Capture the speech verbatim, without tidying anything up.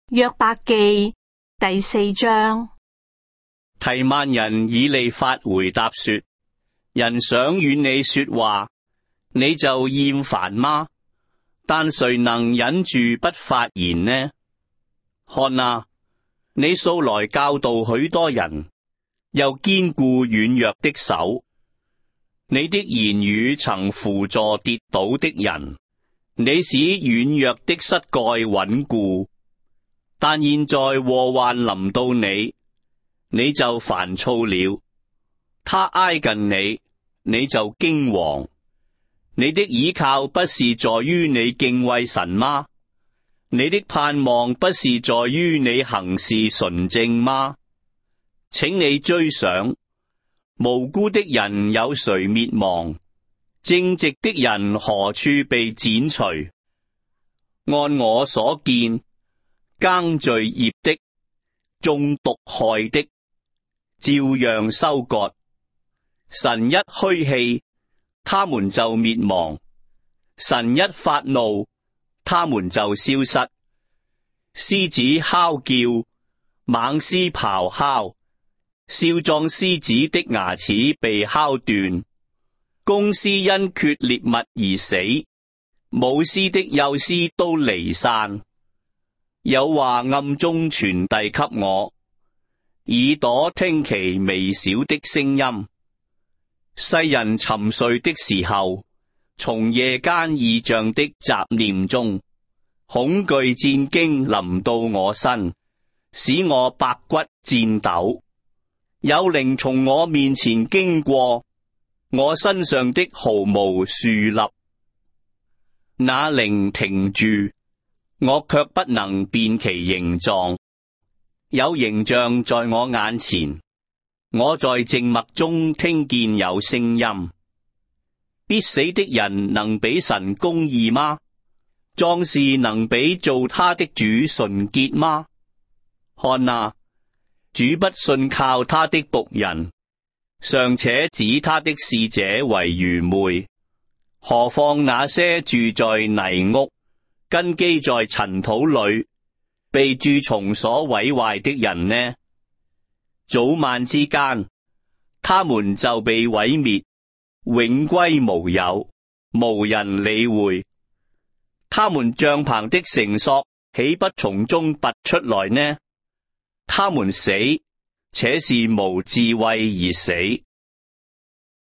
約伯記第四章。 提幔人以利法回答說：人想與你說話，你就厭煩嗎？但誰能忍住不發言呢？看啊，你素來教導許多人，又堅固軟弱的手。你的言語曾扶助跌倒的人，你使軟弱的膝蓋穩固。但現在禍患臨到你，你就煩躁了。他挨近你，你就驚惶。你的倚靠不是在於你敬畏神嗎？你的盼望不是在於你行事純正嗎？請你追想，無辜的人有誰滅亡？正直的人何處被剪除？按我所見，耕罪孽的，種毒害的，照樣收割。神一噓氣，他們就滅亡；神一發怒，他們就消失。獅子哮叫，猛獅咆哮，少壯獅子的牙齒被敲斷。公獅因缺獵物而死，母獅的幼獅都離散。有話暗中傳遞給我，耳朵聽其微小的聲音。世人沉睡的時候，從夜間異象的雜念中，恐懼戰驚臨到我身，使我百骨顫抖。有靈從我面前經過，我身上的毫毛豎立。那靈停住，我卻不能辨其形狀。有形象在我眼前，我在靜默中聽見有聲音。必死的人能比神公義嗎？壯士能比做他的主純潔嗎？看啊，主不信靠他的僕人，尚且指他的使者為愚昧，何況那些住在泥屋、根基在塵土裏、被蛀蟲所毀壞的人呢？早晚之間，他們就被毀滅，永歸無有，無人理會。他們帳篷的繩索豈不從中拔出來呢？他們死，且是無智慧而死。